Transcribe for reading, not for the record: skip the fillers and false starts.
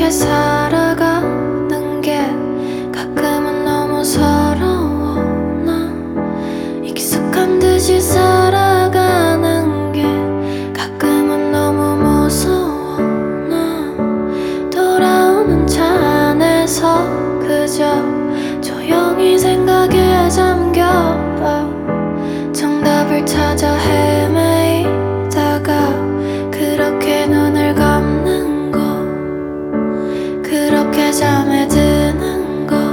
이렇게 살아가는 게 가끔은 너무 서러워. 나 익숙한 듯이 살아가는 게 가끔은 너무 무서워. 나 돌아오는 차 안에서 그저 조용히 생각에 잠겨 정답을 찾아 헤